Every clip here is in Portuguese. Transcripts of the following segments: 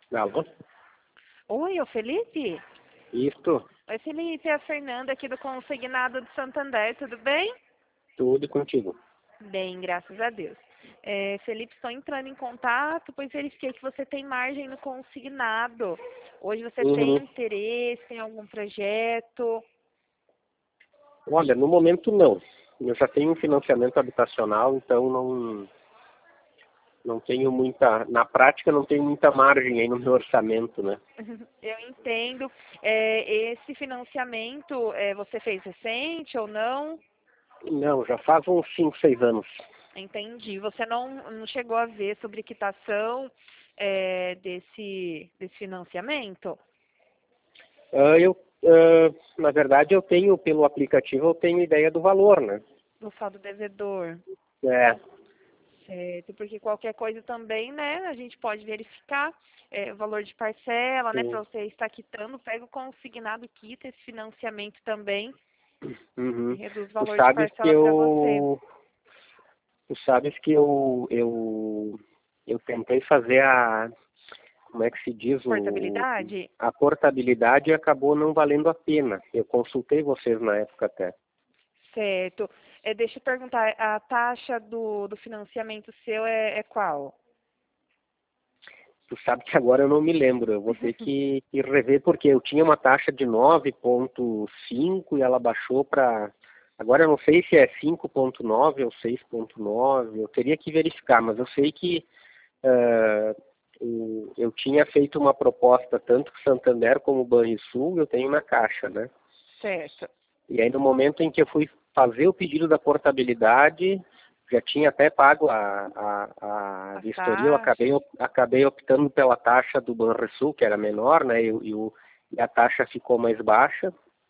Alô? Oi, ô Felipe? Isto, Oi, Felipe, é a Fernanda aqui do Consignado de Santander, tudo bem? tudo contigo. Bem, graças a Deus. Felipe, estou entrando em contato, pois verifiquei que você tem margem no consignado. Hoje você tem Uhum. interesse em algum projeto? Olha, no momento não. Eu já tenho um financiamento habitacional, então não tenho muita, na prática não tenho muita margem aí no meu orçamento, né? Eu entendo. Esse financiamento você fez recente ou não? Não, já faz uns 5, 6 anos. Entendi. Você não chegou a ver sobre quitação desse financiamento? Na verdade, eu tenho, pelo aplicativo, eu tenho ideia do valor, né? Do saldo devedor. É, Certo, porque qualquer coisa também, né, a gente pode verificar o valor de parcela, né, sim. para você estar quitando, pega o consignado, quita esse financiamento também e Uhum. reduz o Tu valor de sabes que parcela para você. eu tentei fazer como é que se diz, Portabilidade? a portabilidade acabou não valendo a pena. Eu consultei vocês na época até. Certo. Deixa eu perguntar, a taxa do financiamento seu é qual? Tu sabe que agora eu não me lembro, eu vou ter que rever, porque eu tinha uma taxa de 9,5 e ela baixou para... Agora eu não sei se é 5,9 ou 6,9, eu teria que verificar, mas eu sei que eu tinha feito uma proposta tanto com Santander como Banrisul, eu tenho na Caixa, né? Certo. E aí no momento em que eu fui fazer o pedido da portabilidade, já tinha até pago a As vistoria, eu taxas? acabei optando pela taxa do Banrisul, que era menor, né? E a taxa ficou mais baixa.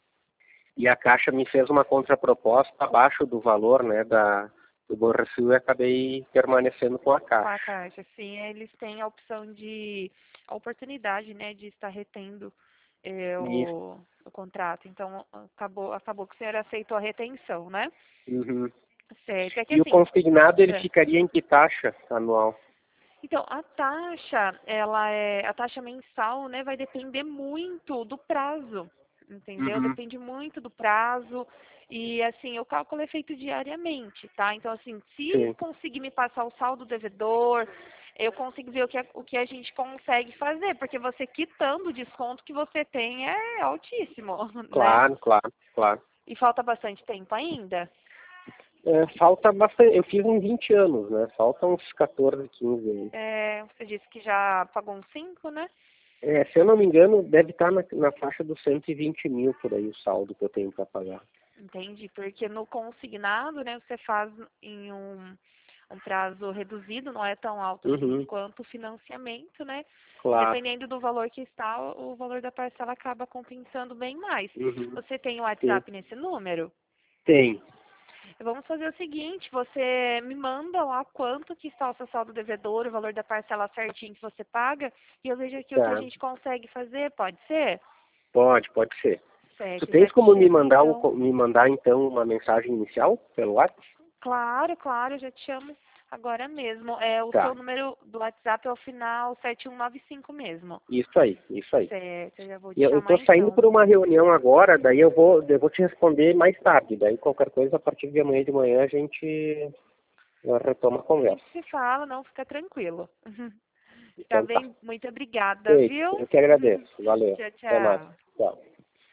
E a Caixa me fez uma contraproposta abaixo do valor, né, do Banrisul, e acabei permanecendo com a Com a Caixa. Caixa, sim, eles têm a opção a oportunidade, né, de estar retendo Isso. o contrato. Então, acabou que o senhor aceitou a retenção, né? Uhum. Certo. É que E o assim, consignado, ele é, ficaria em que taxa anual? então, a taxa, a taxa mensal, né, vai depender muito do prazo, entendeu? Uhum. Depende muito do prazo e, assim, o cálculo é feito diariamente, tá? Então, assim, se Sim. conseguir me passar o saldo devedor, eu consigo ver o que a gente consegue fazer, porque você quitando o desconto que você tem é altíssimo, né? Claro, claro, claro. E falta bastante tempo ainda. Falta bastante, eu fiz em 20 anos, né? Falta uns 14, 15 aí. Você disse que já pagou uns 5, né? Se eu não me engano, deve estar na faixa dos 120 mil por aí o saldo que eu tenho para pagar. Entendi, porque no consignado, né, você faz em um prazo reduzido, não é tão alto assim Uhum, quanto o financiamento, né? E claro. dependendo do valor que está, o valor da parcela acaba compensando bem mais. Uhum, Você tem o sim. WhatsApp nesse número? Tem. Vamos fazer o seguinte, você me manda lá quanto que está o seu saldo devedor, o valor da parcela certinho que você paga, e eu vejo aqui o que a Tá. gente consegue fazer, pode ser? Pode ser. Tu Certo, já tens te como chamo então. me mandar então uma mensagem inicial pelo WhatsApp? Claro, claro, já te chamo agora mesmo. O seu Tá. número do WhatsApp é o final 7195 mesmo. Isso aí, isso aí. Certo, eu já vou E te eu chamar estou saindo então. por uma reunião agora, daí eu vou te responder mais tarde. Daí qualquer coisa, a partir de manhã a gente retoma a A gente conversa. se fala, não, fica tranquilo. Tá Então tá. bem? Muito obrigada, Feito. viu? Eu que agradeço. Valeu. Tchau, Até mais. tchau. Tchau.